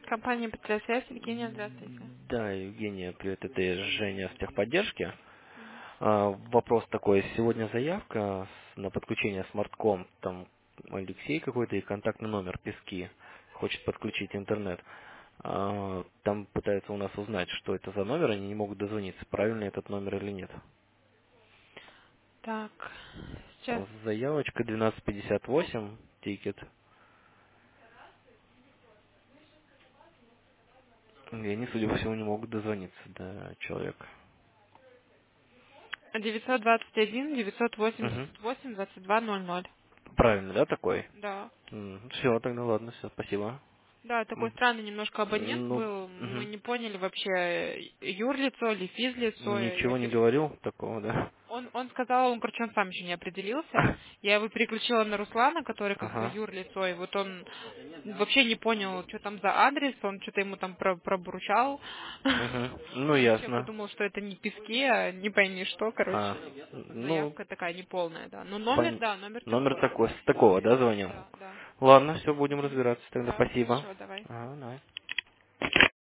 Компания «Петросвязь», Евгения, здравствуйте. Да, Евгения, привет, это Женя в техподдержке. Мгм. Вопрос такой, сегодня заявка на подключение смартком, там Алексей какой-то и контактный номер Пески, хочет подключить интернет. Там пытаются у нас узнать, что это за номер, они не могут дозвониться, правильный этот номер или нет. Так, сейчас. Заявочка 1258, тикет. И они, судя по всему, не могут дозвониться до человека. 921 Угу. 988 2200. Правильно, да, такой? Да. Все, тогда ладно, все, спасибо. Да, такой странный немножко абонент Ну, был. Мы мгм. не поняли вообще, юрлицо или физлицо. Ничего не говорил такого, да? Он сказал, короче, он сам еще не определился. Я его переключила на Руслана, который как бы Ага. юрлицо, и вот он вообще не понял, что там за адрес, он что-то ему там пробурчал. Угу. Ну, Он вообще ясно. подумал, что это не пески, а не пойми что, короче. А, ну, Заявка такая неполная, да. Но номер, пон- да, номер номер такой. такой, с такого, да, звонил? Да, да. Ладно, все, будем Мгм. разбираться тогда, Да, спасибо. хорошо, давай. Ага, давай.